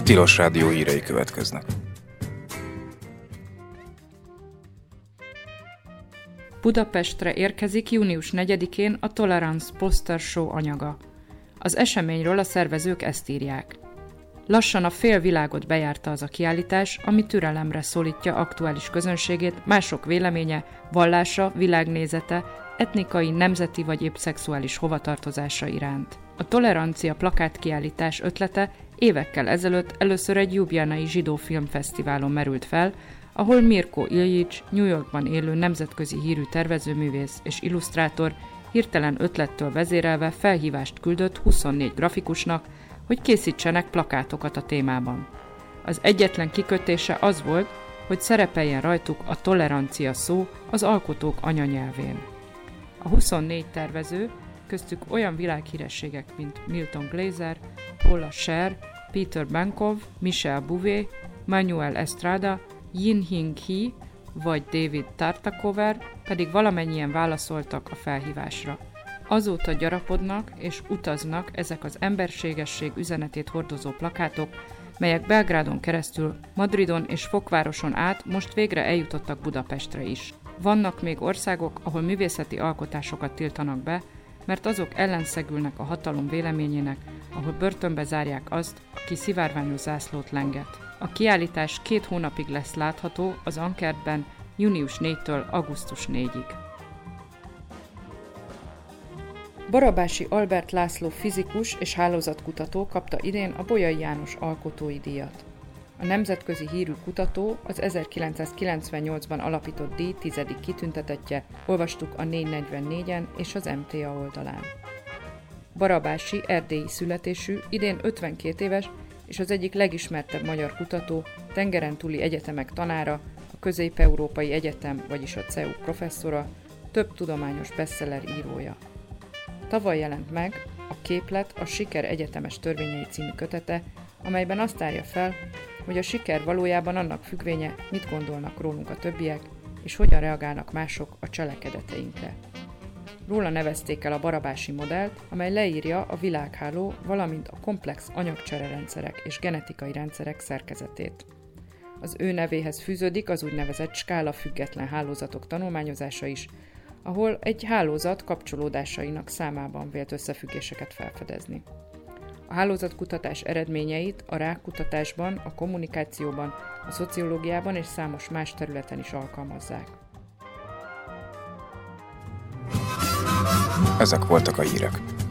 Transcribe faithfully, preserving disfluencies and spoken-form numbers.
Tilos Rádió hírei következnek. Budapestre érkezik június negyedikén a Tolerance Poster Show anyaga. Az eseményről a szervezők ezt írják. Lassan a fél világot bejárta az a kiállítás, ami türelemre szólítja aktuális közönségét mások véleménye, vallása, világnézete, etnikai, nemzeti vagy épp szexuális hovatartozása iránt. A tolerancia plakátkiállítás ötlete évekkel ezelőtt először egy ljubljanai zsidó filmfesztiválon merült fel, ahol Mirko Iljics, New Yorkban élő nemzetközi hírű tervezőművész és illusztrátor hirtelen ötlettől vezérelve felhívást küldött huszonnégy grafikusnak, hogy készítsenek plakátokat a témában. Az egyetlen kikötése az volt, hogy szerepeljen rajtuk a tolerancia szó az alkotók anyanyelvén. A huszonnégy tervező, köztük olyan világhírességek, mint Milton Glaser, Paula Scher, Peter Bankov, Michel Bouvet, Manuel Estrada, Yin-Hing He vagy David Tartakover pedig valamennyien válaszoltak a felhívásra. Azóta gyarapodnak és utaznak ezek az emberségesség üzenetét hordozó plakátok, melyek Belgrádon keresztül, Madridon és Fokvároson át most végre eljutottak Budapestre is. Vannak még országok, ahol művészeti alkotásokat tiltanak be, mert azok ellenszegülnek a hatalom véleményének, ahol börtönbe zárják azt, aki szivárványos zászlót lenget. A kiállítás két hónapig lesz látható az Ankertben június negyedikétől augusztus negyedikéig. Barabási Albert László fizikus és hálózatkutató kapta idén a Bolyai János Alkotói Díjat. A nemzetközi hírű kutató az ezerkilencszázkilencvennyolcban alapított díj tizedik kitüntetettje, olvastuk a négyszáznegyvennégyen és az em té á oldalán. Barabási erdélyi születésű, idén ötvenkét éves, és az egyik legismertebb magyar kutató, tengeren túli egyetemek tanára, a Közép-Európai Egyetem, vagyis a cé e u professzora, több tudományos bestseller írója. Tavaly jelent meg a Képlet a siker egyetemes törvényei című kötete, amelyben azt árja fel, hogy a siker valójában annak függvénye, mit gondolnak rólunk a többiek, és hogyan reagálnak mások a cselekedeteinkre. Róla nevezték el a barabási modellt, amely leírja a világháló, valamint a komplex anyagcsererendszerek és genetikai rendszerek szerkezetét. Az ő nevéhez fűződik az úgynevezett skála független hálózatok tanulmányozása is, ahol egy hálózat kapcsolódásainak számában vélt összefüggéseket felfedezni. A hálózatkutatás eredményeit a rákkutatásban, a kommunikációban, a szociológiában és számos más területen is alkalmazzák. Ezek voltak a hírek.